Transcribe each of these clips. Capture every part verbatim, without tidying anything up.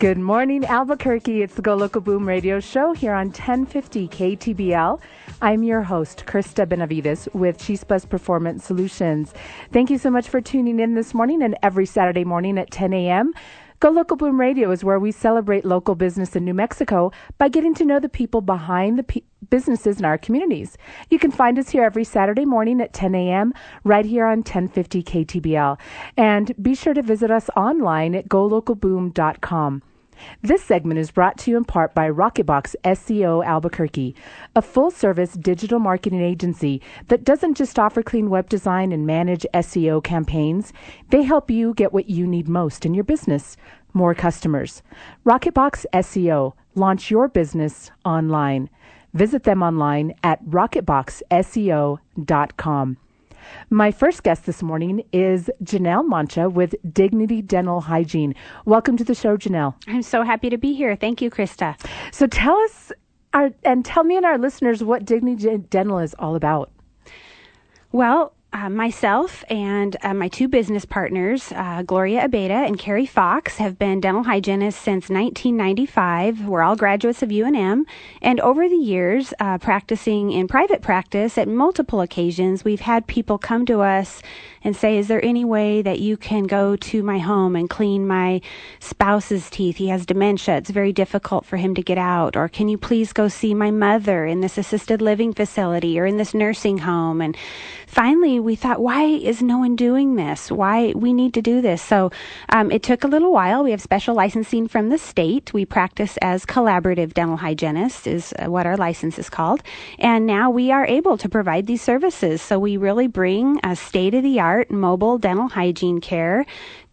Good morning, Albuquerque. It's the Go Local Boom radio show here on ten fifty K T B L. I'm your host, Krista Benavides with Chispas Performance Solutions. Thank you so much for tuning in this morning and every Saturday morning at ten a.m. Go Local Boom Radio is where we celebrate local business in New Mexico by getting to know the people behind the pe- businesses in our communities. You can find us here every Saturday morning at ten a.m. right here on ten fifty K T B L. And be sure to visit us online at go local boom dot com. This segment is brought to you in part by Rocketbox S E O Albuquerque, a full-service digital marketing agency that doesn't just offer clean web design and manage S E O campaigns. They help you get what you need most in your business, more customers. Rocketbox S E O. Launch your business online. Visit them online at rocketbox S E O dot com. My first guest this morning is Janelle Mancha with Dignity Dental Hygiene. Welcome to the show, Janelle. I'm so happy to be here. Thank you, Krista. So tell us, our, and tell me and our listeners what Dignity Dental is all about. Well, Uh, myself and uh, my two business partners, uh, Gloria Abeda and Carrie Fox, have been dental hygienists since nineteen ninety-five. We're all graduates of U N M. And over the years, uh, practicing in private practice at multiple occasions, we've had people come to us and say, is there any way that you can go to my home and clean my spouse's teeth? He has dementia. It's very difficult for him to get out. Or can you please go see my mother in this assisted living facility or in this nursing home? And finally, we thought, why is no one doing this? Why we need to do this? So um, it took a little while. We have special licensing from the state. We practice as collaborative dental hygienists is what our license is called. And now we are able to provide these services. So we really bring a state-of-the-art mobile dental hygiene care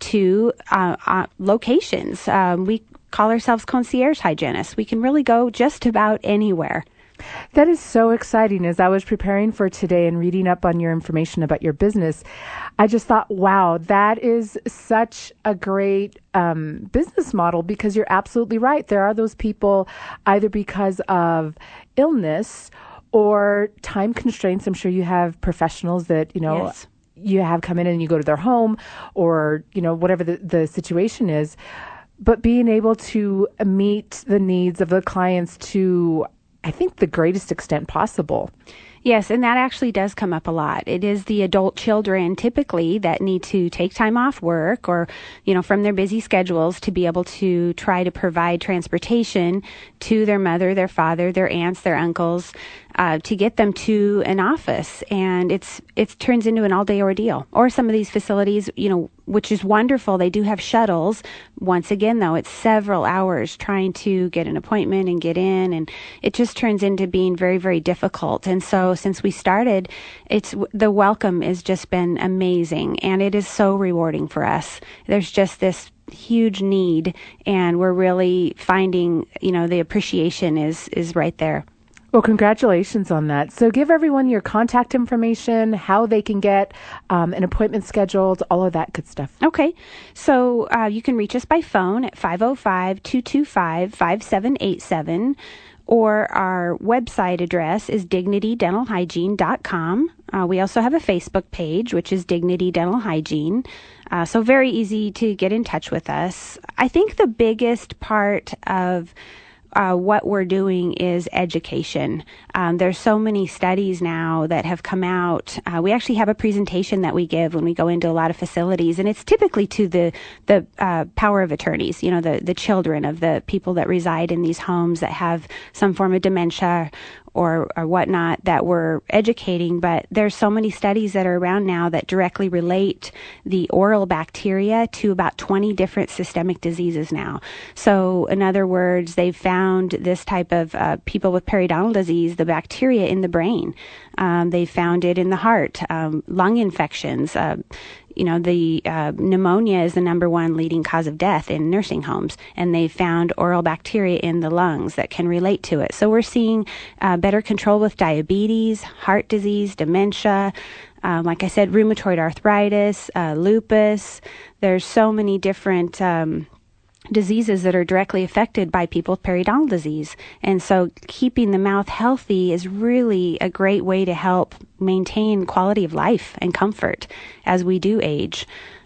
to uh, uh, locations. Um, we call ourselves concierge hygienists. We can really go just about anywhere. That is so exciting. As I was preparing for today and reading up on your information about your business, I just thought, wow, that is such a great um, business model, because you're absolutely right. There are those people either because of illness or time constraints. I'm sure you have professionals that, you know, yes. you have come in and you go to their home or, you know, whatever the, the situation is. But being able to meet the needs of the clients to, I think, the greatest extent possible. Yes, and that actually does come up a lot. It is the adult children typically that need to take time off work or, you know, from their busy schedules to be able to try to provide transportation to their mother, their father, their aunts, their uncles, uh, to get them to an office. And it's it turns into an all-day ordeal. Or some of these facilities, you know, which is wonderful. They do have shuttles. Once again, though, it's several hours trying to get an appointment and get in, and it just turns into being very, very difficult. And so since we started, it's the welcome has just been amazing, and it is so rewarding for us. There's just this huge need, and we're really finding, you know, the appreciation is is right there. Well, congratulations on that. So give everyone your contact information, how they can get um, an appointment scheduled, all of that good stuff. Okay. So uh, you can reach us by phone at five oh five, two two five, five seven eight seven, or our website address is dignity dental hygiene dot com. Uh, we also have a Facebook page, which is Dignity Dental Hygiene. Uh, so very easy to get in touch with us. I think the biggest part of Uh, what we're doing is education. Um, there's so many studies now that have come out. Uh, we actually have a presentation that we give when we go into a lot of facilities, and it's typically to the the uh, power of attorneys, you know, the, the children of the people that reside in these homes that have some form of dementia or, or whatnot that we're educating. But there's so many studies that are around now that directly relate the oral bacteria to about twenty different systemic diseases now. So in other words, they've found this type of uh, people with periodontal disease, the bacteria in the brain. Um, they found it in the heart, um, lung infections. Uh, you know, the uh, pneumonia is the number one leading cause of death in nursing homes, and they found oral bacteria in the lungs that can relate to it. So we're seeing uh, better control with diabetes, heart disease, dementia, um, like I said, rheumatoid arthritis, uh, lupus. There's so many different um diseases that are directly affected by people with periodontal disease. And so keeping the mouth healthy is really a great way to help maintain quality of life and comfort as we do age.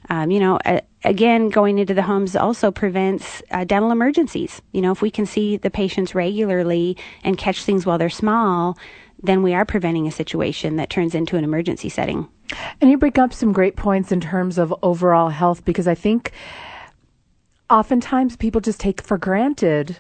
Um, you know, uh, again, going into the homes also prevents uh, dental emergencies. You know, if we can see the patients regularly and catch things while they're small, then we are preventing a situation that turns into an emergency setting. And you bring up some great points in terms of overall health, because I think oftentimes people just take for granted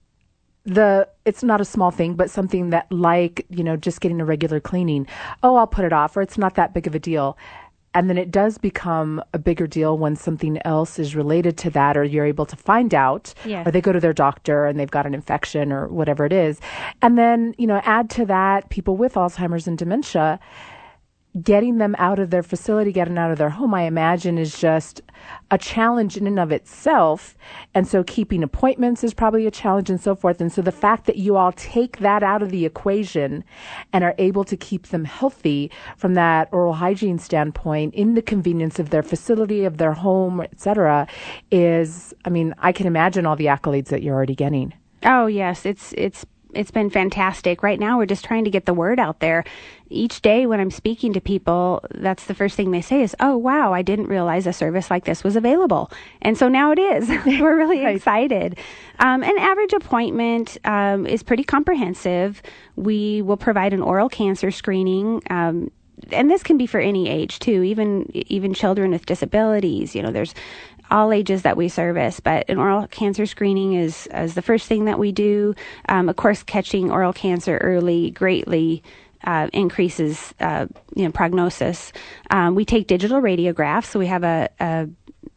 the, it's not a small thing, but something that like, you know, just getting a regular cleaning. Oh, I'll put it off, or it's not that big of a deal. And then it does become a bigger deal when something else is related to that, or you're able to find out, yes. or they go to their doctor and they've got an infection or whatever it is. And then, you know, add to that people with Alzheimer's and dementia, getting them out of their facility, getting out of their home, I imagine is just a challenge in and of itself. And so keeping appointments is probably a challenge and so forth. And so the fact that you all take that out of the equation and are able to keep them healthy from that oral hygiene standpoint in the convenience of their facility, of their home, et cetera, is, I mean, I can imagine all the accolades that you're already getting. Oh, yes. It's, it's, It's been fantastic. Right now, we're just trying to get the word out there. Each day when I'm speaking to people, that's the first thing they say is, oh, wow, I didn't realize a service like this was available. And so now it is. We're really right. excited. Um, an average appointment um, is pretty comprehensive. We will provide an oral cancer screening. Um, and this can be for any age, too, even even children with disabilities. You know, there's all ages that we service, but an oral cancer screening is, is the first thing that we do. Um, of course, catching oral cancer early greatly uh, increases, uh, you know, prognosis. Um, we take digital radiographs, so we have a, a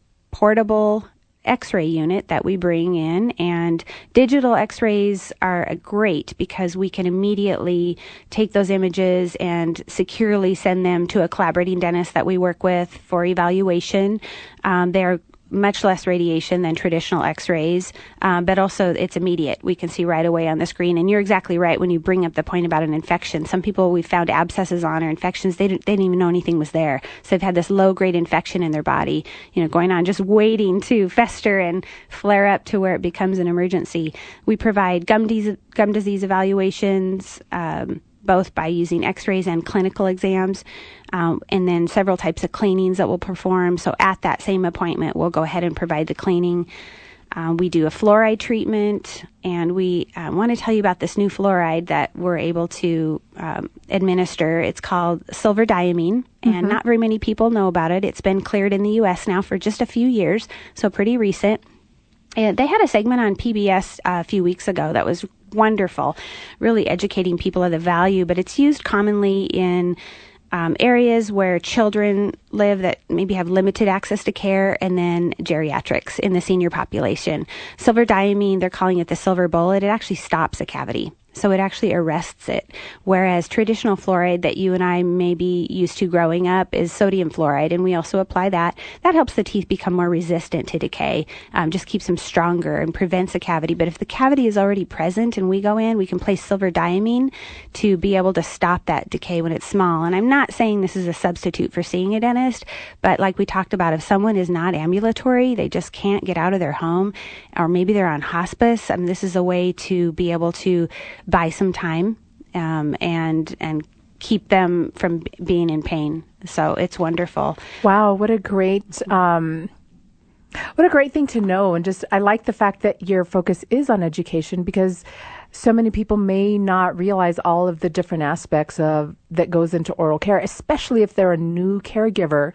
portable X-ray unit that we bring in, and digital X-rays are great because we can immediately take those images and securely send them to a collaborating dentist that we work with for evaluation. Um, they're much less radiation than traditional X-rays, um, but also it's immediate. We can see right away on the screen. And you're exactly right when you bring up the point about an infection. Some people we've found abscesses on or infections, they didn't, they didn't even know anything was there. So they've had this low-grade infection in their body, you know, going on, just waiting to fester and flare up to where it becomes an emergency. We provide gum, disease, gum disease evaluations, um, both by using X-rays and clinical exams, um, and then several types of cleanings that we'll perform. So at that same appointment, we'll go ahead and provide the cleaning. Um, we do a fluoride treatment, and we uh, want to tell you about this new fluoride that we're able to um, administer. It's called silverdiamine, and mm-hmm. not very many people know about it. It's been cleared in the U S now for just a few years, so pretty recent. And they had a segment on P B S uh, a few weeks ago that was wonderful, really educating people of the value, but it's used commonly in um, areas where children live that maybe have limited access to care, and then geriatrics in the senior population. Silverdiamine, they're calling it the silver bullet. It actually stops a cavity. So it actually arrests it. Whereas traditional fluoride that you and I may be used to growing up is sodium fluoride, and we also apply that. That helps the teeth become more resistant to decay, um, just keeps them stronger and prevents a cavity. But if the cavity is already present and we go in, we can place silverdiamine to be able to stop that decay when it's small. And I'm not saying this is a substitute for seeing a dentist, but like we talked about, if someone is not ambulatory, they just can't get out of their home, or maybe they're on hospice, I mean, this is a way to be able to buy some time um, and and keep them from b- being in pain. So it's wonderful. Wow, what a great um, what a great thing to know. And just I like the fact that your focus is on education, because so many people may not realize all of the different aspects of that goes into oral care, especially if they're a new caregiver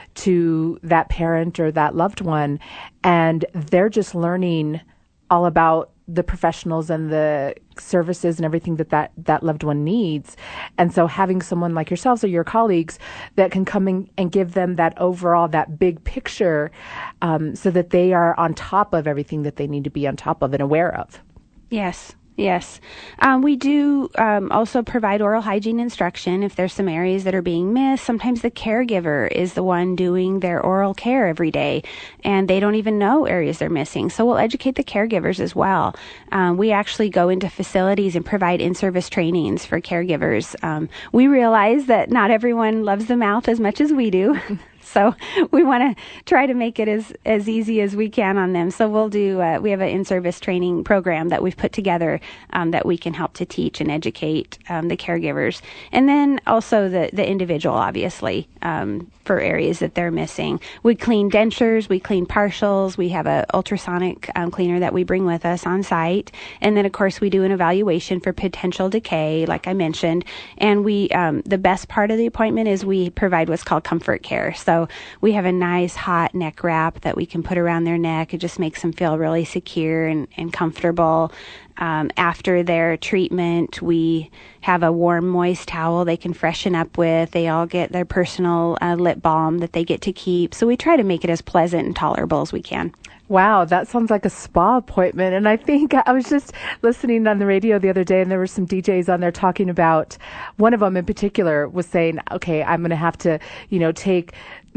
to that parent or that loved one, and they're just learning all about the professionals and the services and everything that, that that loved one needs. And so having someone like yourselves or your colleagues that can come in and give them that overall, that big picture, um, so that they are on top of everything that they need to be on top of and aware of. Yes. Yes. Um, we do um, also provide oral hygiene instruction if there's some areas that are being missed. Sometimes the caregiver is the one doing their oral care every day, and they don't even know areas they're missing. So we'll educate the caregivers as well. Um, we actually go into facilities and provide in-service trainings for caregivers. Um, we realize that not everyone loves the mouth as much as we do. So we want to try to make it as, as easy as we can on them. So we'll do, uh, we have an in-service training program that we've put together um, that we can help to teach and educate um, the caregivers. And then also the, the individual, obviously, um, for areas that they're missing. We clean dentures, we clean partials, we have a ultrasonic um, cleaner that we bring with us on site. And then, of course, we do an evaluation for potential decay, like I mentioned. And we, um, the best part of the appointment is we provide what's called comfort care. So we have a nice hot neck wrap that we can put around their neck. It just makes them feel really secure and, and comfortable. Um, after their treatment, we have a warm, moist towel they can freshen up with. They all get their personal uh, lip balm that they get to keep. So we try to make it as pleasant and tolerable as we can. Wow, that sounds like a spa appointment. And I think I was just listening on the radio the other day, and there were some D Js on there talking about, one of them in particular was saying, okay, I'm going to have to, you know, take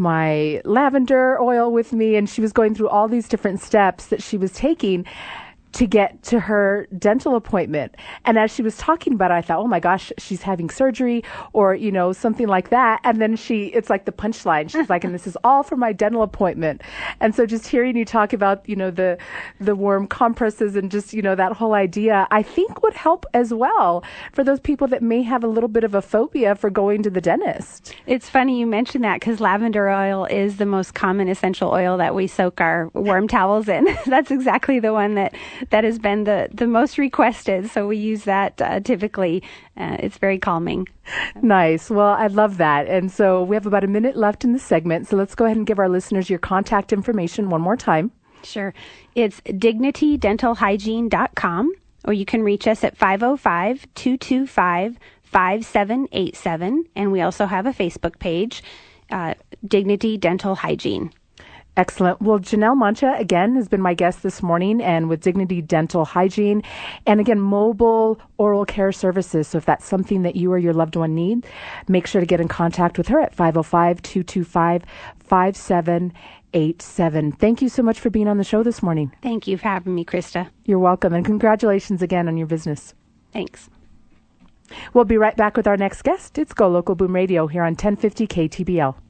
my lavender oil with me. And she was going through all these different steps that she was taking to get to her dental appointment. And as she was talking about it, I thought, oh my gosh, she's having surgery or, you know, something like that. And then she, it's like the punchline. She's like, and this is all for my dental appointment. And so just hearing you talk about, you know, the, the warm compresses and just, you know, that whole idea, I think would help as well for those people that may have a little bit of a phobia for going to the dentist. It's funny you mentioned that because lavender oil is the most common essential oil that we soak our warm towels in. That's exactly the one that that has been the, the most requested. So we use that uh, typically. Uh, it's very calming. Nice. Well, I love that. And so we have about a minute left in the segment. So let's go ahead and give our listeners your contact information one more time. Sure. It's dignity dental hygiene dot com, or you can reach us at five oh five, two two five, five seven eight seven. And we also have a Facebook page, uh, Dignity Dental Hygiene. Excellent. Well, Janelle Mancha, again, has been my guest this morning, and with Dignity Dental Hygiene, and again, mobile oral care services. So if that's something that you or your loved one need, make sure to get in contact with her at five oh five, two two five, five seven eight seven. Thank you so much for being on the show this morning. Thank you for having me, Krista. You're welcome, and congratulations again on your business. Thanks. We'll be right back with our next guest. It's Go Local Boom Radio here on ten fifty K T B L.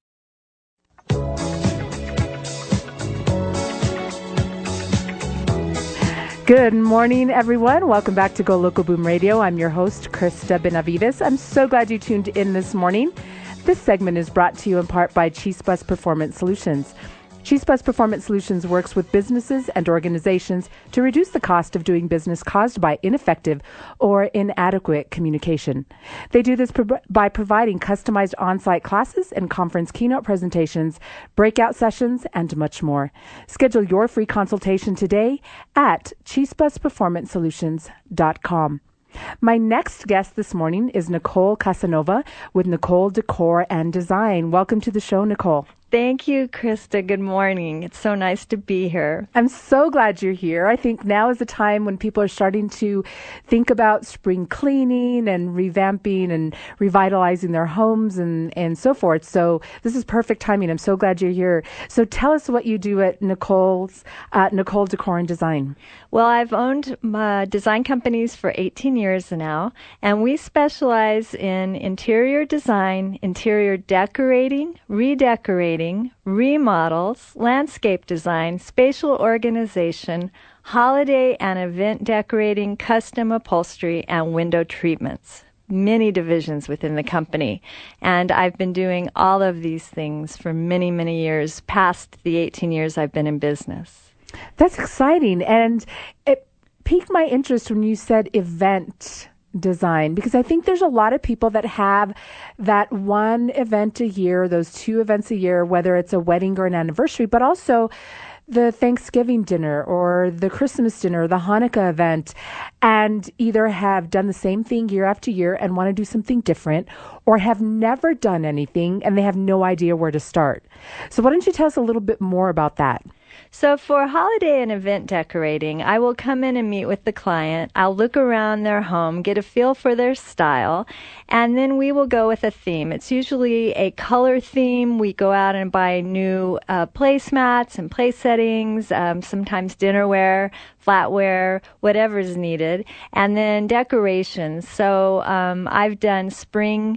Good morning, everyone. Welcome back to Go Local Boom Radio. I'm your host, Krista Benavides. I'm so glad you tuned in this morning. This segment is brought to you in part by Chispas Performance Solutions. Chispas Performance Solutions works with businesses and organizations to reduce the cost of doing business caused by ineffective or inadequate communication. They do this pro- by providing customized on-site classes and conference keynote presentations, breakout sessions, and much more. Schedule your free consultation today at chispas performance solutions dot com. My next guest this morning is Nicole Casanova with Nicole Decor and Design. Welcome to the show, Nicole. Thank you, Krista. Good morning. It's so nice to be here. I'm so glad you're here. I think now is the time when people are starting to think about spring cleaning and revamping and revitalizing their homes and, and so forth. So this is perfect timing. I'm so glad you're here. So tell us what you do at Nicole's, uh, Nicole Decor and Design. Well, I've owned uh, design companies for eighteen years now, and we specialize in interior design, interior decorating, redecorating, remodels, landscape design, spatial organization, holiday and event decorating, custom upholstery, and window treatments. Many divisions within the company. And I've been doing all of these things for many, many years, past the eighteen years I've been in business. That's exciting. And it piqued my interest when you said event design, because I think there's a lot of people that have that one event a year, those two events a year, whether it's a wedding or an anniversary, but also the Thanksgiving dinner or the Christmas dinner, the Hanukkah event, and either have done the same thing year after year and want to do something different, or have never done anything and they have no idea where to start. So why don't you tell us a little bit more about that? So for holiday and event decorating, I will come in and meet with the client. I'll look around their home, get a feel for their style, and then we will go with a theme. It's usually a color theme. We go out and buy new uh, placemats and place settings, um, sometimes dinnerware, flatware, whatever is needed, and then decorations. So um, I've done spring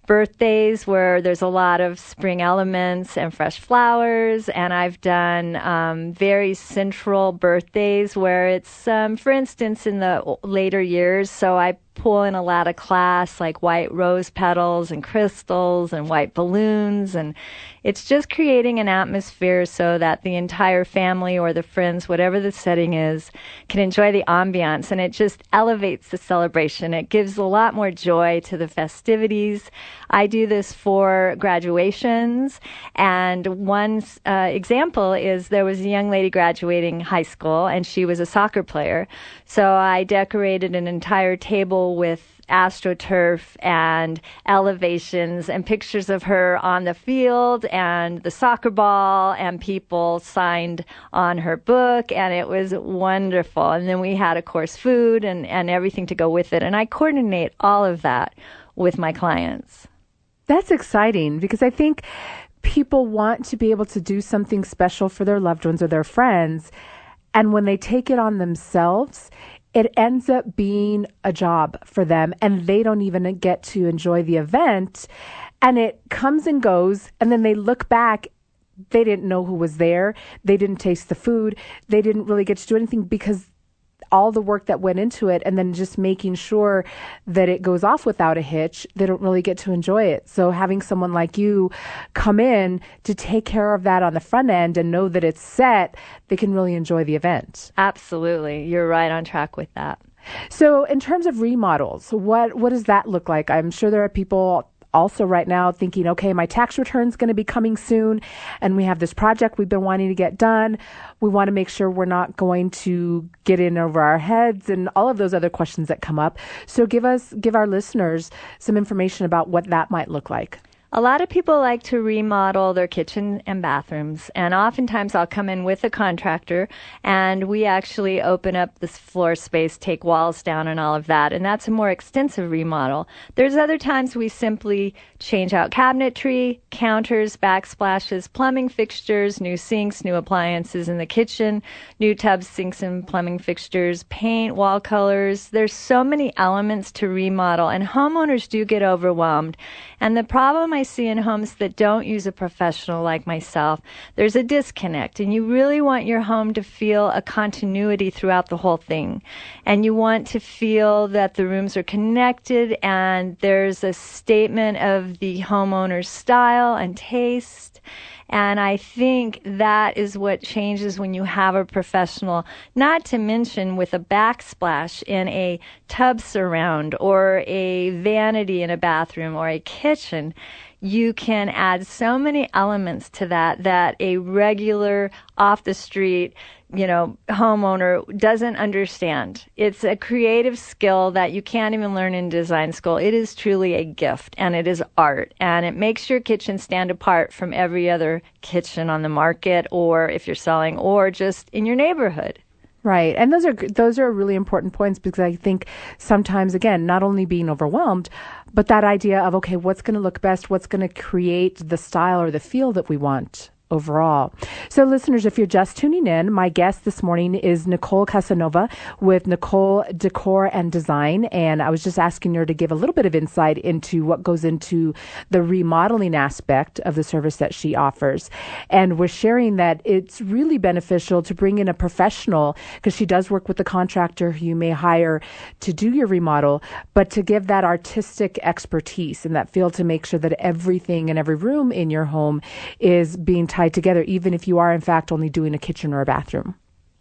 birthdays where there's a lot of spring elements and fresh flowers. And I've done um, very central birthdays where it's, um, for instance, in the later years. So I pull in a lot of class like white rose petals and crystals and white balloons, and it's just creating an atmosphere so that the entire family or the friends, whatever the setting is, can enjoy the ambiance, and it just elevates the celebration. It gives a lot more joy to the festivities. I do this for graduations, and one uh, example is there was a young lady graduating high school, and she was a soccer player, so I decorated an entire table with AstroTurf and elevations and pictures of her on the field and the soccer ball, and people signed on her book, and it was wonderful. And then we had, of course, food and, and everything to go with it. And I coordinate all of that with my clients. That's exciting, because I think people want to be able to do something special for their loved ones or their friends. And when they take it on themselves, it ends up being a job for them, and they don't even get to enjoy the event. And it comes and goes, and then they look back. They didn't know who was there. They didn't taste the food. They didn't really get to do anything because all the work that went into it, and then just making sure that it goes off without a hitch, they don't really get to enjoy it. So having someone like you come in to take care of that on the front end and know that it's set, they can really enjoy the event. Absolutely. You're right on track with that. So in terms of remodels, what, what does that look like? I'm sure there are people also right now thinking, okay, my tax return's going to be coming soon, and we have this project we've been wanting to get done. We want to make sure we're not going to get in over our heads and all of those other questions that come up. So give us, give our listeners some information about what that might look like. A lot of people like to remodel their kitchen and bathrooms, and oftentimes I'll come in with a contractor, and we actually open up this floor space, take walls down and all of that, and that's a more extensive remodel. There's other times we simply change out cabinetry, counters, backsplashes, plumbing fixtures, new sinks, new appliances in the kitchen, new tubs, sinks, and plumbing fixtures, paint, wall colors. There's so many elements to remodel, and homeowners do get overwhelmed. And the problem I see in homes that don't use a professional like myself, there's a disconnect, and you really want your home to feel a continuity throughout the whole thing. And you want to feel that the rooms are connected and there's a statement of the homeowner's style and taste. And I think that is what changes when you have a professional, not to mention with a backsplash in a tub surround or a vanity in a bathroom or a kitchen. You can add so many elements to that that a regular off the street, you know, homeowner doesn't understand. It's a creative skill that you can't even learn in design school. It is truly a gift, and it is art, and it makes your kitchen stand apart from every other kitchen on the market, or if you're selling, or just in your neighborhood. Right. And those are those are really important points, because I think sometimes, again, not only being overwhelmed, but that idea of, okay, what's going to look best, what's going to create the style or the feel that we want overall. So listeners, if you're just tuning in, my guest this morning is Nicole Casanova with Nicole Decor and Design. And I was just asking her to give a little bit of insight into what goes into the remodeling aspect of the service that she offers. And we're sharing that it's really beneficial to bring in a professional, because she does work with the contractor who you may hire to do your remodel, but to give that artistic expertise in that field to make sure that everything in every room in your home is being tied together, even if you are in fact only doing a kitchen or a bathroom.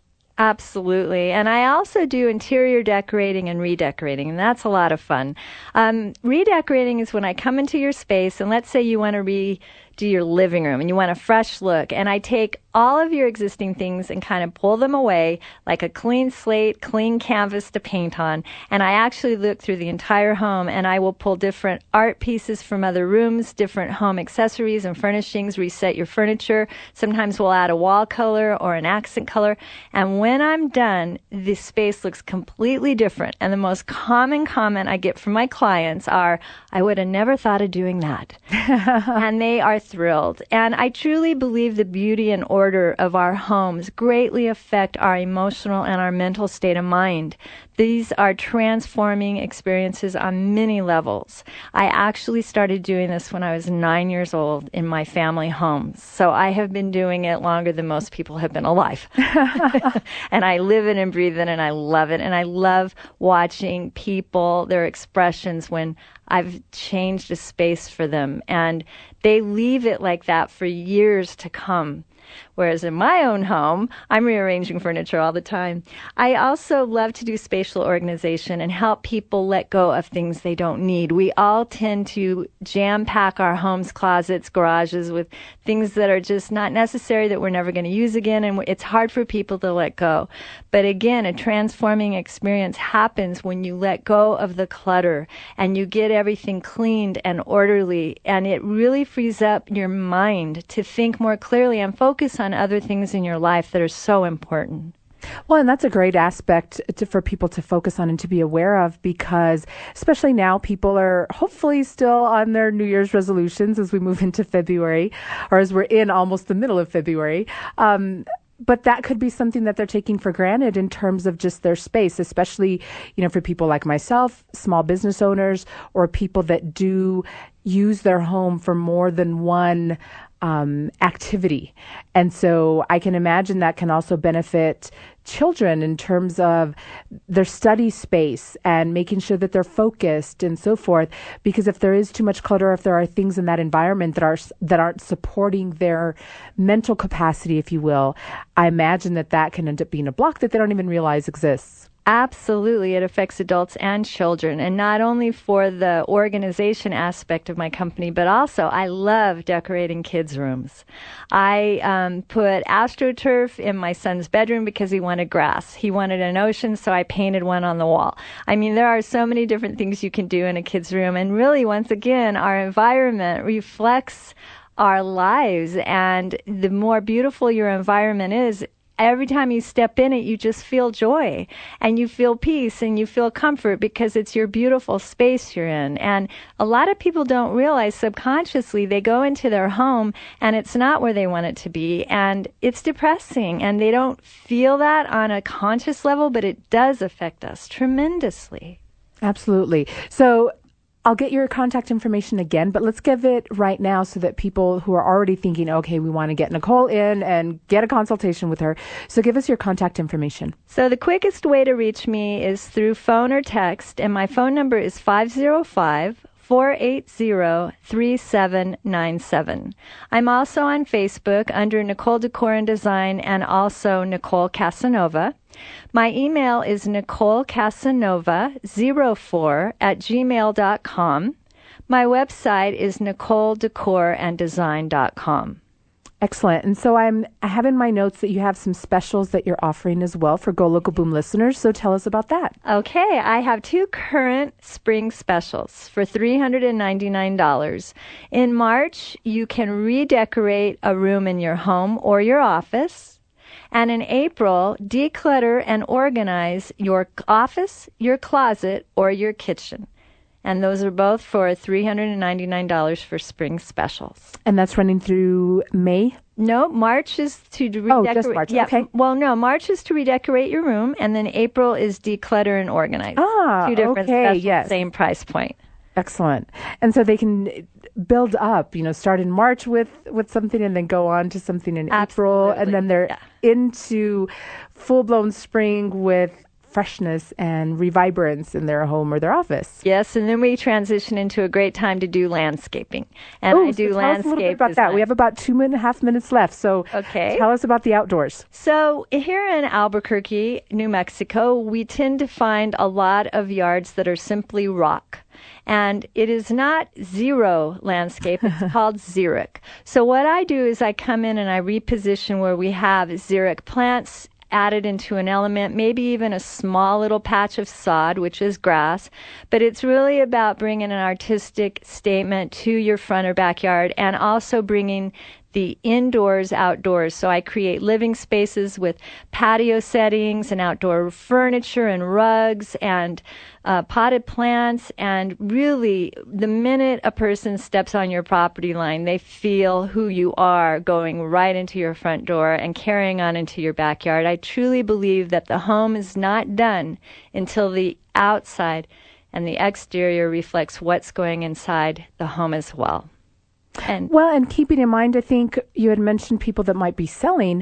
Absolutely. And I also do interior decorating and redecorating, and that's a lot of fun. Um, redecorating is when I come into your space, and let's say you want to redo your living room and you want a fresh look, and I take all of your existing things and kind of pull them away like a clean slate, clean canvas to paint on, and I actually look through the entire home, and I will pull different art pieces from other rooms, different home accessories and furnishings, reset your furniture. Sometimes we'll add a wall color or an accent color, and when I'm done, the space looks completely different. And the most common comment I get from my clients are, I would have never thought of doing that. And they are thrilled. And I truly believe the beauty and order of our homes greatly affect our emotional and our mental state of mind. These are transforming experiences on many levels. I actually started doing this when I was nine years old in my family home. So I have been doing it longer than most people have been alive. And I live it and breathe it, and I love it. And I love watching people, their expressions when I've changed a space for them. And they leave it like that for years to come. Whereas in my own home, I'm rearranging furniture all the time. I also love to do spatial organization and help people let go of things they don't need. We all tend to jam-pack our homes, closets, garages with things that are just not necessary, that we're never going to use again, and it's hard for people to let go. But again, a transforming experience happens when you let go of the clutter and you get everything cleaned and orderly, and it really frees up your mind to think more clearly and focus on other things in your life that are so important. Well, and that's a great aspect to, for people to focus on and to be aware of, because especially now people are hopefully still on their New Year's resolutions as we move into February, or as we're in almost the middle of February. Um, But that could be something that they're taking for granted in terms of just their space, especially, you know, for people like myself, small business owners, or people that do use their home for more than one um, activity. And so I can imagine that can also benefit children in terms of their study space and making sure that they're focused and so forth. Because if there is too much clutter, if there are things in that environment that are that aren't supporting their mental capacity, if you will, I imagine that that can end up being a block that they don't even realize exists. Absolutely. It affects adults and children, and not only for the organization aspect of my company, but also I love decorating kids' rooms. I um, put AstroTurf in my son's bedroom because he wanted grass. He wanted an ocean, so I painted one on the wall. I mean, there are so many different things you can do in a kid's room, and really, once again, our environment reflects our lives, and the more beautiful your environment is, every time you step in it, you just feel joy and you feel peace and you feel comfort because it's your beautiful space you're in. And a lot of people don't realize subconsciously they go into their home and it's not where they want it to be. And it's depressing and they don't feel that on a conscious level, but it does affect us tremendously. Absolutely. So I'll get your contact information again, but let's give it right now so that people who are already thinking, okay, we want to get Nicole in and get a consultation with her. So give us your contact information. So the quickest way to reach me is through phone or text, and my phone number is five oh five, four eight zero, three seven nine seven. I'm also on Facebook under Nicole Decor and Design and also Nicole Casanova. My email is Nicole Casanova zero four at gmail dot com. My website is Nicole Decor and Design dot com. Excellent. And so I'm, I have in my notes that you have some specials that you're offering as well for Go Local Boom listeners. So tell us about that. Okay. I have two current spring specials for three hundred ninety-nine dollars. In March, you can redecorate a room in your home or your office. And in April, declutter and organize your office, your closet, or your kitchen. And those are both for three hundred ninety-nine dollars for spring specials. And that's running through May? No, March is to redecorate. Oh, just March. Yeah, okay. Well, no, March is to redecorate your room, and then April is declutter and organize. Ah, Two different okay, specials, yes. same price point. Excellent. And so they can build up, you know, start in March with, with something and then go on to something in Absolutely. April. And then they're Yeah. into full-blown spring with freshness and revibrance in their home or their office. Yes, and then we transition into a great time to do landscaping. And Ooh, I do so tell landscape us a little bit about design. that. We have about two and a half minutes left. So Okay. tell us about the outdoors. So here in Albuquerque, New Mexico, we tend to find a lot of yards that are simply rock. And it is not zero landscape, it's called xeric. So what I do is I come in and I reposition where we have xeric plants added into an element, maybe even a small little patch of sod, which is grass. But it's really about bringing an artistic statement to your front or backyard and also bringing the indoors, outdoors. So I create living spaces with patio settings and outdoor furniture and rugs and uh, potted plants. And really, the minute a person steps on your property line, they feel who you are going right into your front door and carrying on into your backyard. I truly believe that the home is not done until the outside and the exterior reflects what's going inside the home as well. And well, and keeping in mind, I think you had mentioned people that might be selling.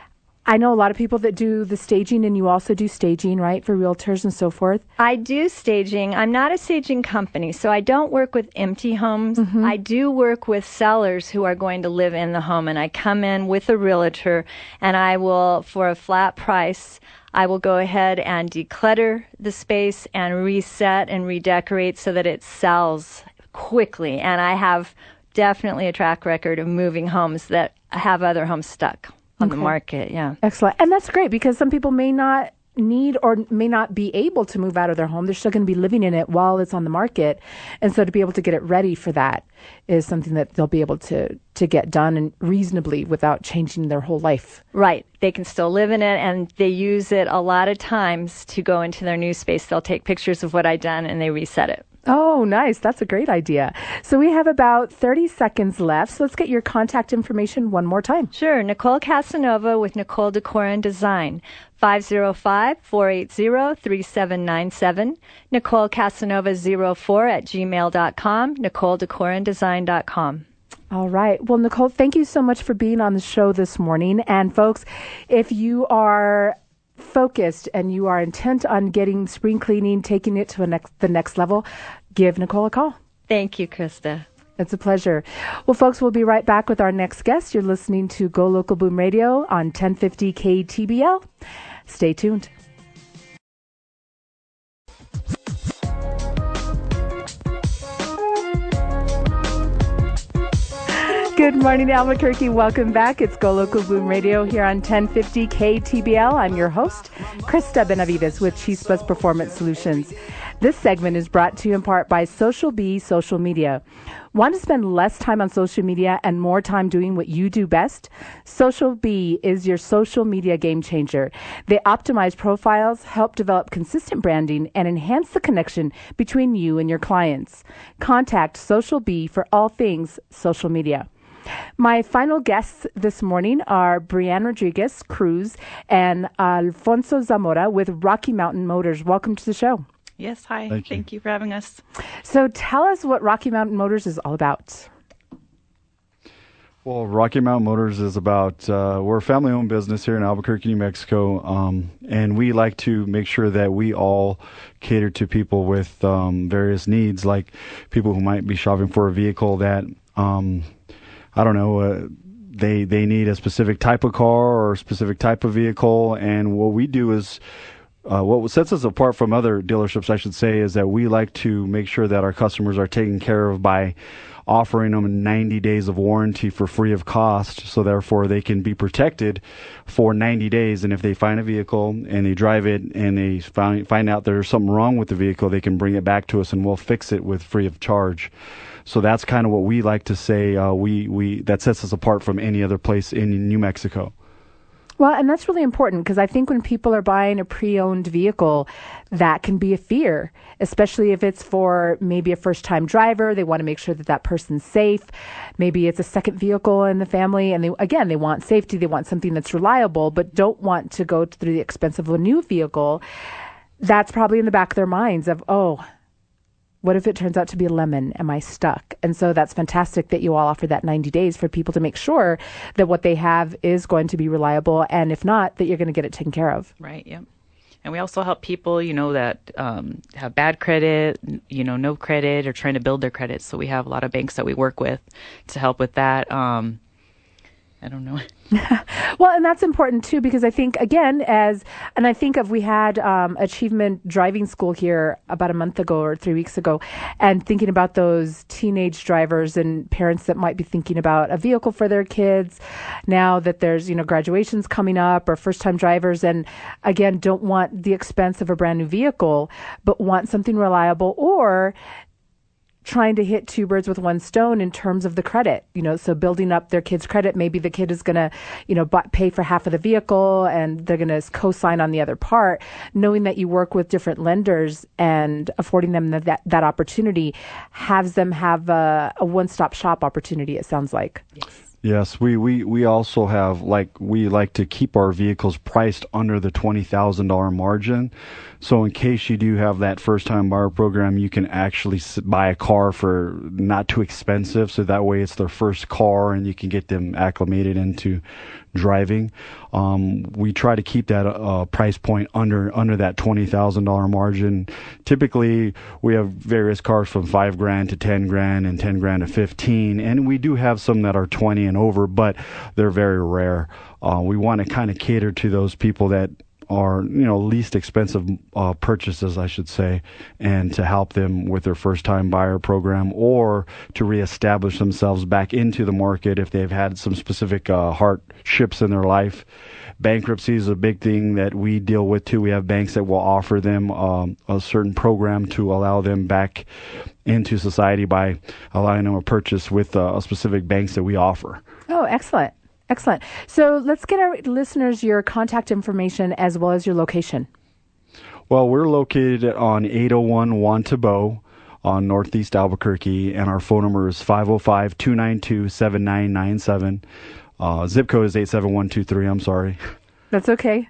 I know a lot of people that do the staging, and you also do staging, right, for realtors and so forth. I do staging. I'm not a staging company, so I don't work with empty homes. Mm-hmm. I do work with sellers who are going to live in the home, and I come in with a realtor, and I will, for a flat price, I will go ahead and declutter the space and reset and redecorate so that it sells quickly. And I have definitely a track record of moving homes that have other homes stuck on okay. the market. Yeah. Excellent. And that's great because some people may not need or may not be able to move out of their home. They're still going to be living in it while it's on the market. And so to be able to get it ready for that is something that they'll be able to, to get done and reasonably without changing their whole life. Right. They can still live in it, and they use it a lot of times to go into their new space. They'll take pictures of what I've done and they reset it. Oh, nice. That's a great idea. So we have about thirty seconds left. So let's get your contact information one more time. Sure. Nicole Casanova with Nicole Decor and Design. five oh five, four eight zero, three seven nine seven. Nicole Casanova zero four at gmail dot com. Nicole Decor and Design dot com. All right. Well, Nicole, thank you so much for being on the show this morning. And folks, if you are focused and you are intent on getting spring cleaning, taking it to a next, the next level, give Nicole a call. Thank you, Krista. It's a pleasure. Well, folks, we'll be right back with our next guest. You're listening to Go Local Boom Radio on ten fifty K T B L. Stay tuned. Good morning, Albuquerque. Welcome back. It's Go Local Boom Radio here on ten fifty K T B L. I'm your host, Krista Benavides with Chispas Performance Solutions. This segment is brought to you in part by Social Bee Social Media. Want to spend less time on social media and more time doing what you do best? Social Bee is your social media game changer. They optimize profiles, help develop consistent branding, and enhance the connection between you and your clients. Contact Social Bee for all things social media. My final guests this morning are Brianne Rodriguez Cruz and Alfonso Zamora with Rocky Mountain Motors. Welcome to the show. Yes, hi. Thank you. Thank you for having us. So tell us what Rocky Mountain Motors is all about. Well, Rocky Mountain Motors is about, uh, we're a family-owned business here in Albuquerque, New Mexico, um, and we like to make sure that we all cater to people with um, various needs, like people who might be shopping for a vehicle that, um, I don't know, uh, they they need a specific type of car or a specific type of vehicle, and what we do is, Uh, what sets us apart from other dealerships, I should say, is that we like to make sure that our customers are taken care of by offering them ninety days of warranty for free of cost, so therefore they can be protected for ninety days. And if they find a vehicle and they drive it and they find, find out there's something wrong with the vehicle, they can bring it back to us and we'll fix it with free of charge. So that's kind of what we like to say. Uh, we, we that sets us apart from any other place in New Mexico. Well, and that's really important because I think when people are buying a pre-owned vehicle, that can be a fear, especially if it's for maybe a first-time driver. They want to make sure that that person's safe. Maybe it's a second vehicle in the family. And they, again, they want safety. They want something that's reliable, but don't want to go through the expense of a new vehicle. That's probably in the back of their minds of, oh, what if it turns out to be a lemon? Am I stuck? And so that's fantastic that you all offer that ninety days for people to make sure that what they have is going to be reliable. And if not, that you're going to get it taken care of. Right. Yep. And we also help people, you know, that um, have bad credit, you know, no credit or trying to build their credit. So we have a lot of banks that we work with to help with that. Um, I don't know. Well, and that's important too, because I think, again, as, and I think of, we had um, Achievement Driving School here about a month ago or three weeks ago, and thinking about those teenage drivers and parents that might be thinking about a vehicle for their kids now that there's, you know, graduations coming up, or first time drivers. And again, don't want the expense of a brand new vehicle, but want something reliable, or trying to hit two birds with one stone in terms of the credit, you know, so building up their kid's credit. Maybe the kid is going to, you know, buy, pay for half of the vehicle and they're going to co-sign on the other part. Knowing that you work with different lenders and affording them that, that opportunity has them have a, a one-stop shop opportunity, it sounds like. Yes. Yes, we, we, we also have, like, we like to keep our vehicles priced under the twenty thousand dollars margin. So in case you do have that first-time buyer program, you can actually buy a car for not too expensive. So that way it's their first car and you can get them acclimated into driving. Um, we try to keep that uh, price point under under that twenty thousand dollars margin. Typically, we have various cars from five grand to ten grand and ten grand to fifteen, and we do have some that are twenty and over, but they're very rare. Uh, we want to kind of cater to those people that are, you know, least expensive uh, purchases, I should say, and to help them with their first-time buyer program or to reestablish themselves back into the market if they've had some specific uh, hardships in their life. Bankruptcy is a big thing that we deal with too. We have banks that will offer them um, a certain program to allow them back into society by allowing them a purchase with uh, a specific banks that we offer. Oh, excellent. Excellent. So let's get our listeners your contact information as well as your location. Well, we're located on eight oh one Juan Tabo on Northeast Albuquerque, and our phone number is five oh five, two nine two, seven nine nine seven. Uh, zip code is eight seven one two three. I'm sorry. That's okay.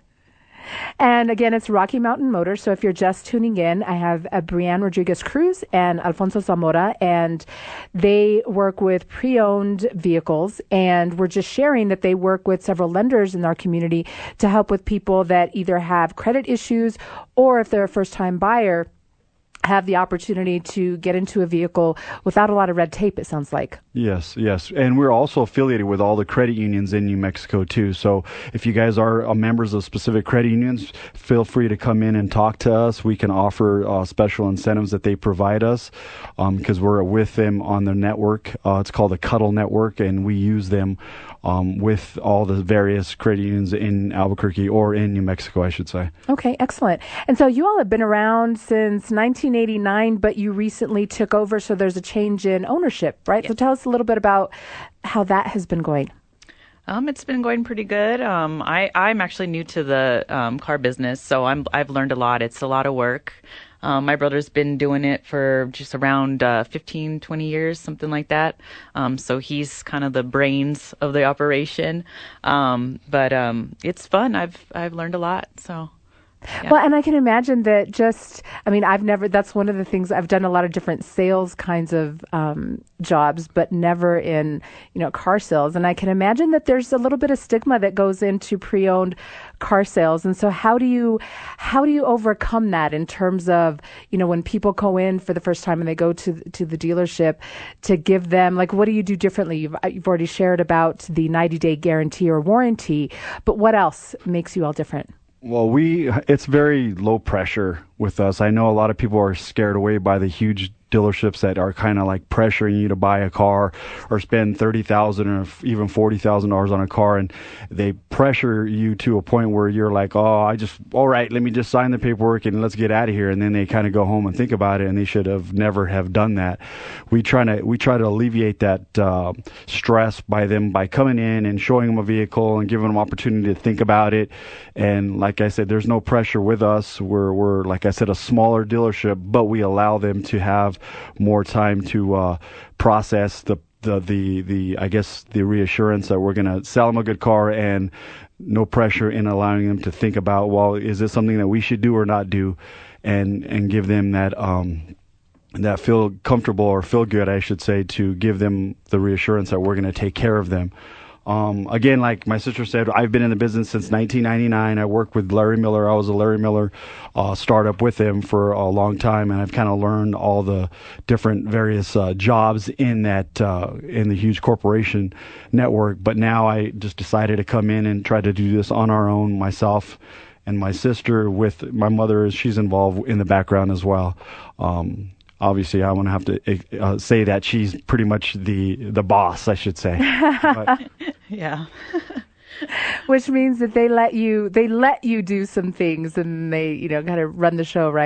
And again, it's Rocky Mountain Motors. So if you're just tuning in, I have uh, Brianne Rodriguez Cruz and Alfonso Zamora, and they work with pre-owned vehicles. And we're just sharing that they work with several lenders in our community to help with people that either have credit issues or if they're a first-time buyer, have the opportunity to get into a vehicle without a lot of red tape, it sounds like. Yes, yes. And we're also affiliated with all the credit unions in New Mexico, too. So if you guys are uh, members of specific credit unions, feel free to come in and talk to us. We can offer uh, special incentives that they provide us because um, we're with them on their network. Uh, it's called the Cuddle Network, and we use them um, with all the various credit unions in Albuquerque or in New Mexico, I should say. Okay, excellent. And so you all have been around since nineteen eighty-nine, but you recently took over, so there's a change in ownership, right? Yep. So tell us a little bit about how that has been going. Um, it's been going pretty good. Um, I, I'm actually new to the um, car business, so I'm, I've learned a lot. It's a lot of work. Um, my brother's been doing it for just around uh, fifteen, twenty years, something like that. Um, so he's kind of the brains of the operation. Um, but um, it's fun. I've I've learned a lot. So. Yeah. Well, and I can imagine that just, I mean, I've never, that's one of the things, I've done a lot of different sales kinds of um, jobs, but never in, you know, car sales. And I can imagine that there's a little bit of stigma that goes into pre-owned car sales. And so how do you, how do you overcome that in terms of, you know, when people go in for the first time and they go to, to the dealership to give them, like, what do you do differently? You've, you've already shared about the ninety day guarantee or warranty, but what else makes you all different? Well, we it's very low pressure with us. I know a lot of people are scared away by the huge dealerships that are kind of like pressuring you to buy a car or spend thirty thousand dollars or even forty thousand dollars on a car, and they pressure you to a point where you're like, oh, I just, all right, let me just sign the paperwork and let's get out of here. And then they kind of go home and think about it, and they should have never have done that. We try to we try to alleviate that uh, stress by them by coming in and showing them a vehicle and giving them opportunity to think about it. And like I said, there's no pressure with us. We're we're like I said, a smaller dealership, but we allow them to have more time to uh, process the, the the the I guess the reassurance that we're going to sell them a good car, and no pressure in allowing them to think about, well, is this something that we should do or not do, and and give them that um that feel comfortable or feel good, I should say, to give them the reassurance that we're going to take care of them. Um, again, like my sister said, I've been in the business since nineteen ninety-nine. I worked with Larry Miller. I was a Larry Miller uh, startup with him for a long time, and I've kind of learned all the different various uh, jobs in that uh, in the huge corporation network. But now I just decided to come in and try to do this on our own, myself and my sister. With my mother, she's involved in the background as well. Um, Obviously, I want to have to uh, say that she's pretty much the the boss, I should say. But, yeah. Which means that they let you they let you do some things, and they, you know, kind of run the show, right?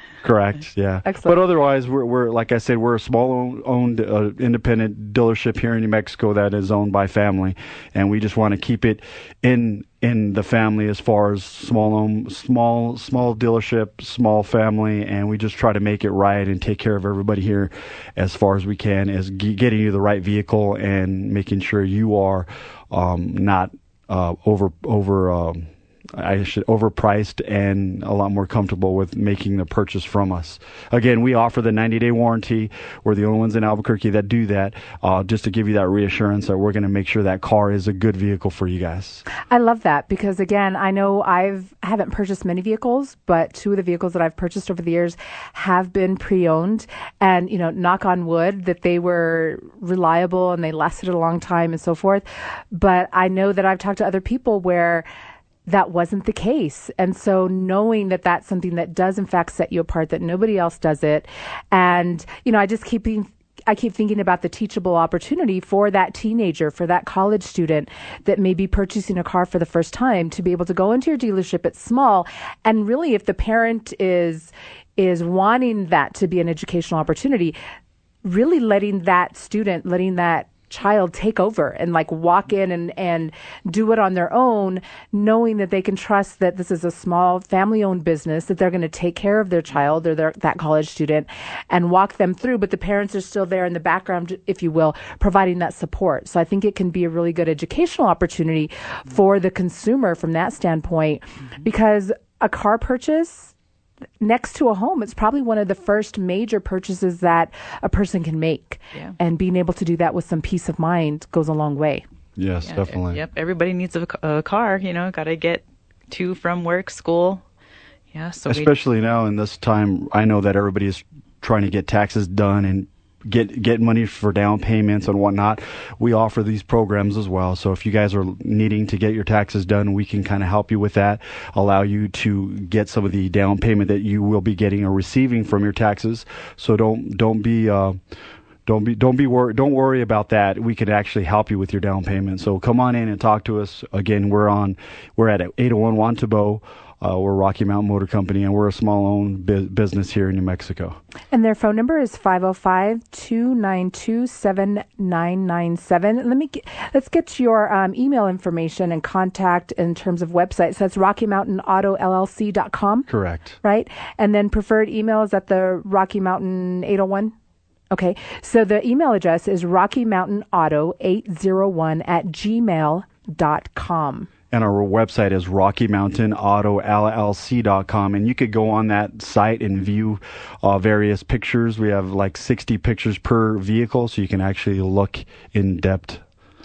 Correct. Yeah. Excellent. But otherwise, we're, we're like I said, we're a small owned uh, independent dealership here in New Mexico that is owned by family, and we just want to keep it in in the family as far as small own, small small dealership, small family, and we just try to make it right and take care of everybody here as far as we can, as g- getting you the right vehicle and making sure you are um, not uh, over over. Um, I should overpriced and a lot more comfortable with making the purchase from us. Again, we offer the ninety-day warranty. We're the only ones in Albuquerque that do that, uh, just to give you that reassurance that we're going to make sure that car is a good vehicle for you guys. I love that because, again, I know I've I haven't purchased many vehicles, but two of the vehicles that I've purchased over the years have been pre-owned, and you know, knock on wood that they were reliable and they lasted a long time and so forth. But I know that I've talked to other people where that wasn't the case. And so knowing that that's something that does in fact set you apart, that nobody else does it. And, you know, I just keep being, I keep thinking about the teachable opportunity for that teenager, for that college student that may be purchasing a car for the first time, to be able to go into your dealership. It's small. And really, if the parent is, is wanting that to be an educational opportunity, really letting that student, letting that child take over and like walk in and, and do it on their own, knowing that they can trust that this is a small family owned business, that they're going to take care of their child or their, that college student and walk them through. But the parents are still there in the background, if you will, providing that support. So I think it can be a really good educational opportunity for the consumer from that standpoint, mm-hmm. because a car purchase next to a home, it's probably one of the first major purchases that a person can make. Yeah. And being able to do that with some peace of mind goes a long way. Yes, yeah, definitely. Yep. Everybody needs a, a car, you know, got to get to from work, school. Yeah. So especially now in this time, I know that everybody is trying to get taxes done and get get money for down payments and whatnot. We offer these programs as well. So if you guys are needing to get your taxes done, we can kind of help you with that, allow you to get some of the down payment that you will be getting or receiving from your taxes. So don't don't be uh, don't be don't be wor- don't worry about that. We can actually help you with your down payment. So come on in and talk to us. Again, we're on we're at eight oh one Juan Tabo. Uh, we're Rocky Mountain Motor Company, and we're a small-owned bu- business here in New Mexico. And their phone number is five oh five, two nine two, seven nine nine seven. Let me get, let's get your um, email information and contact in terms of websites. So that's rocky mountain auto l l c dot com. Correct. Right? And then preferred email is at the Rocky Mountain eight oh one? Okay. So the email address is rocky mountain auto eight oh one at gmail dot com. And our website is rocky mountain auto l l c dot com. And you could go on that site and view uh, various pictures. We have like sixty pictures per vehicle, so you can actually look in depth.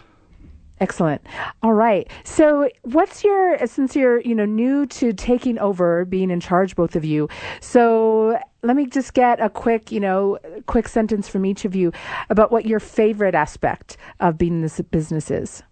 Excellent. All right. So what's your, since you're, you know, new to taking over, being in charge, both of you. So let me just get a quick, you know, quick sentence from each of you about what your favorite aspect of being in this business is.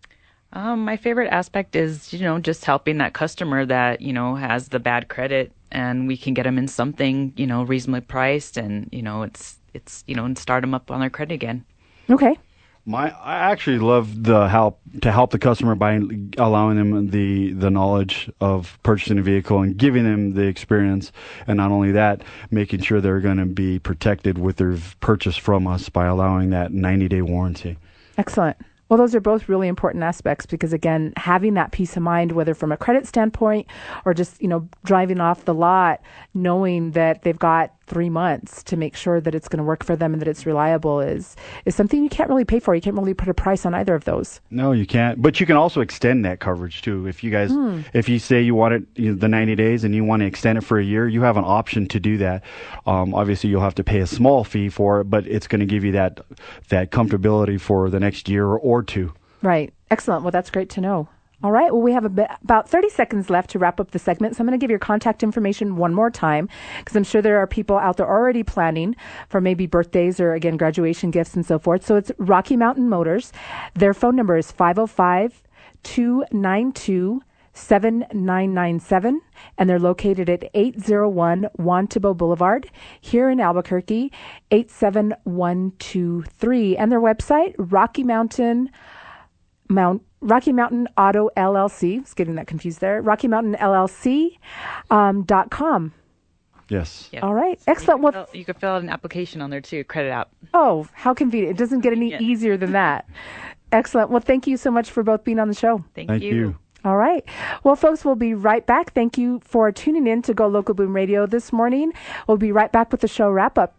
Um, my favorite aspect is, you know, just helping that customer that, you know, has the bad credit, and we can get them in something, you know, reasonably priced, and, you know, it's, it's, you know, and start them up on their credit again. Okay. My, I actually love the help to help the customer by allowing them the, the knowledge of purchasing a vehicle and giving them the experience. And not only that, making sure they're going to be protected with their purchase from us by allowing that ninety day warranty. Excellent. Well, those are both really important aspects because, again, having that peace of mind, whether from a credit standpoint or just, you know, driving off the lot, knowing that they've got three months to make sure that it's going to work for them and that it's reliable is is something you can't really pay for. You can't really put a price on either of those. No, you can't. But you can also extend that coverage too. If you guys, mm. if you say you want it you know, the ninety days and you want to extend it for a year, you have an option to do that. Um, obviously, you'll have to pay a small fee for it, but it's going to give you that that comfortability for the next year or two. Right. Excellent. Well, that's great to know. All right. Well, we have a bit, about thirty seconds left to wrap up the segment. So I'm going to give your contact information one more time because I'm sure there are people out there already planning for maybe birthdays or, again, graduation gifts and so forth. So it's Rocky Mountain Motors. Their phone number is five oh five, two nine two, seven nine nine seven, and they're located at eight oh one Juan Tabo Boulevard here in Albuquerque, eight seven one two three. And their website, Rocky Mountain Mount Rocky Mountain Auto L L C. I was getting that confused there. Rocky Mountain L L C um, dot com. Yes. Yeah. All right. Excellent. You Well, could, fill, you could fill out an application on there too, credit app. oh, how convenient. It doesn't get any Yeah. easier than that. Excellent. Well, thank you so much for both being on the show. Thank, Thank you. All right. Well, folks, we'll be right back. Thank you for tuning in to Go Local Boom Radio this morning. We'll be right back with the show wrap up.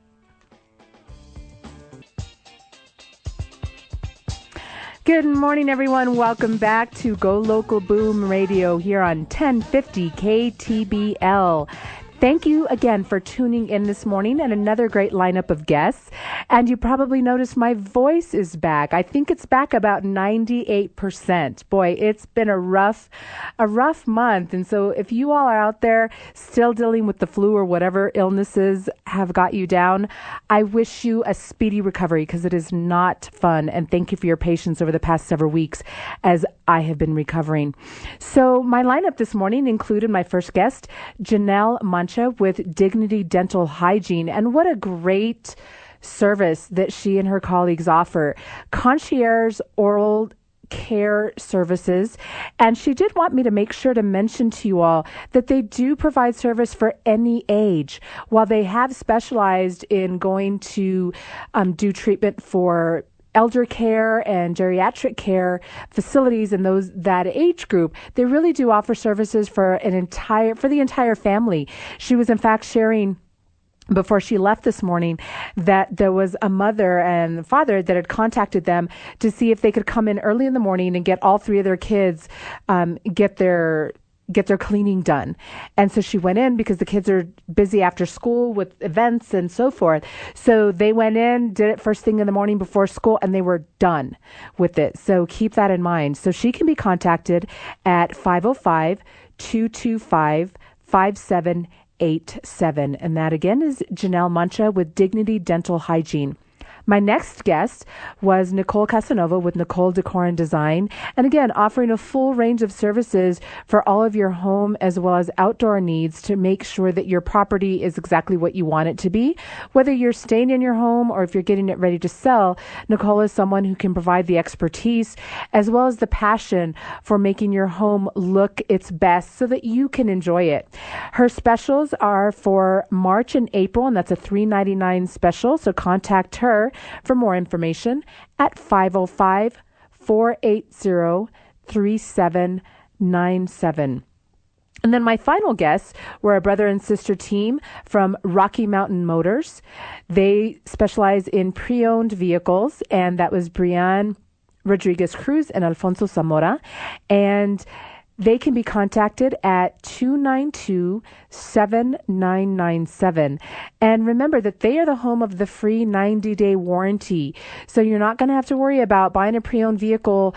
Good morning, everyone. Welcome back to Go Local Boom Radio here on ten fifty K T B L. Thank you again for tuning in this morning and another great lineup of guests. And you probably noticed my voice is back. I think it's back about ninety-eight percent. Boy, it's been a rough, a rough month. And so if you all are out there still dealing with the flu or whatever illnesses have got you down, I wish you a speedy recovery because it is not fun. And thank you for your patience over the past several weeks as I have been recovering. So my lineup this morning included my first guest, Janelle Mancha with Dignity Dental Hygiene. And what a great service that she and her colleagues offer. Concierge oral care services. And she did want me to make sure to mention to you all that they do provide service for any age. While they have specialized in going to um, do treatment for elder care and geriatric care facilities and those that age group, they really do offer services for an entire for the entire family. She was in fact sharing before she left this morning that there was a mother and father that had contacted them to see if they could come in early in the morning and get all three of their kids um, get their get their cleaning done. And so she went in because the kids are busy after school with events and so forth. So they went in, did it first thing in the morning before school, and they were done with it. So keep that in mind. So she can be contacted at five oh five, two two five, five seven eight seven. And that again is Janelle Mancha with Dignity Dental Hygiene. My next guest was Nicole Casanova with Nicole Decor and Design. And again, offering a full range of services for all of your home as well as outdoor needs to make sure that your property is exactly what you want it to be. Whether you're staying in your home or if you're getting it ready to sell, Nicole is someone who can provide the expertise as well as the passion for making your home look its best so that you can enjoy it. Her specials are for March and April, and that's a three ninety-nine special. So contact her for more information at five oh five, four eight zero, three seven nine seven. And then my final guests were a brother and sister team from Rocky Mountain Motors. They specialize in pre-owned vehicles, and that was Brian Rodriguez Cruz and Alfonso Zamora. And they can be contacted at two nine two, seven nine nine seven. And remember that they are the home of the free ninety-day warranty. So you're not going to have to worry about buying a pre-owned vehicle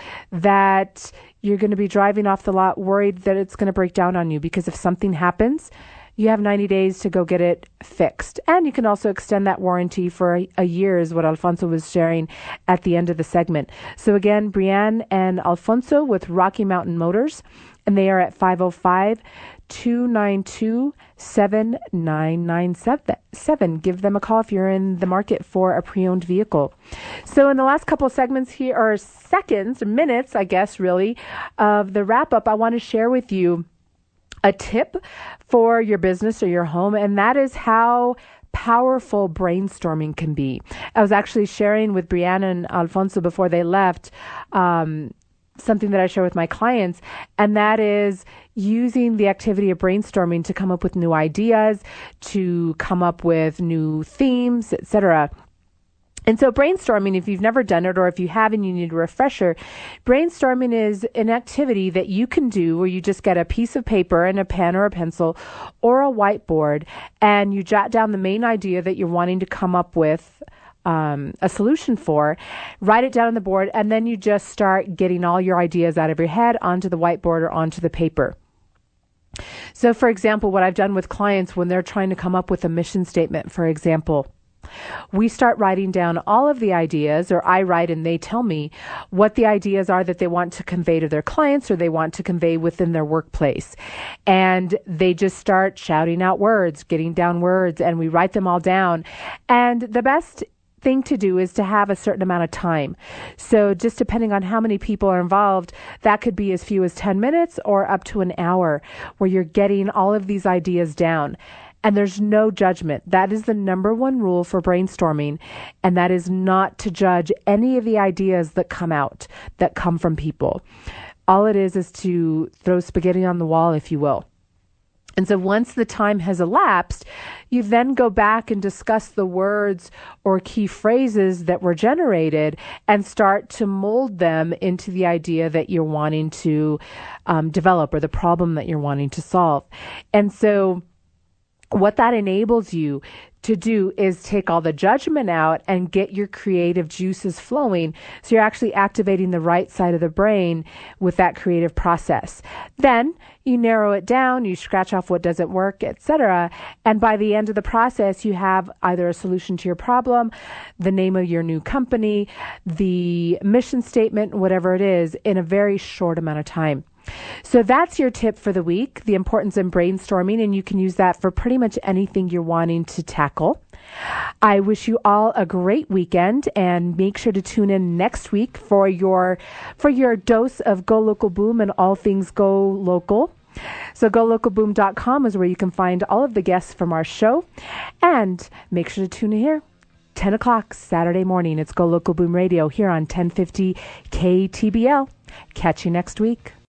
that you're going to be driving off the lot worried that it's going to break down on you, because if something happens, you have ninety days to go get it fixed. And you can also extend that warranty for a, a year, is what Alfonso was sharing at the end of the segment. So again, Brianne and Alfonso with Rocky Mountain Motors, and they are at five oh five, two nine two, seven nine nine seven. Give them a call if you're in the market for a pre-owned vehicle. So in the last couple of segments here, or seconds, or minutes, I guess, really, of the wrap-up, I want to share with you a tip for your business or your home, and that is how powerful brainstorming can be. I was actually sharing with Brianna and Alfonso before they left um, something that I share with my clients, and that is using the activity of brainstorming to come up with new ideas, to come up with new themes, et cetera. And so brainstorming, if you've never done it, or if you have and you need a refresher, brainstorming is an activity that you can do where you just get a piece of paper and a pen or a pencil or a whiteboard, and you jot down the main idea that you're wanting to come up with um, a solution for, write it down on the board, and then you just start getting all your ideas out of your head onto the whiteboard or onto the paper. So, for example, what I've done with clients when they're trying to come up with a mission statement, for example, we start writing down all of the ideas, or I write and they tell me what the ideas are that they want to convey to their clients or they want to convey within their workplace. And they just start shouting out words, getting down words, and we write them all down. And the best thing to do is to have a certain amount of time. So just depending on how many people are involved, that could be as few as ten minutes or up to an hour where you're getting all of these ideas down. And there's no judgment. That is the number one rule for brainstorming. And that is not to judge any of the ideas that come out, that come from people. All it is is to throw spaghetti on the wall, if you will. And so once the time has elapsed, you then go back and discuss the words or key phrases that were generated and start to mold them into the idea that you're wanting to um, develop or the problem that you're wanting to solve. And so what that enables you to do is take all the judgment out and get your creative juices flowing. So you're actually activating the right side of the brain with that creative process. Then you narrow it down, you scratch off what doesn't work, et cetera. And by the end of the process, you have either a solution to your problem, the name of your new company, the mission statement, whatever it is, in a very short amount of time. So that's your tip for the week, the importance of brainstorming, and you can use that for pretty much anything you're wanting to tackle. I wish you all a great weekend, and make sure to tune in next week for your for your dose of Go Local Boom and all things Go Local. So go local boom dot com is where you can find all of the guests from our show, and make sure to tune in here. ten o'clock Saturday morning. It's Go Local Boom Radio here on ten fifty K T B L. Catch you next week.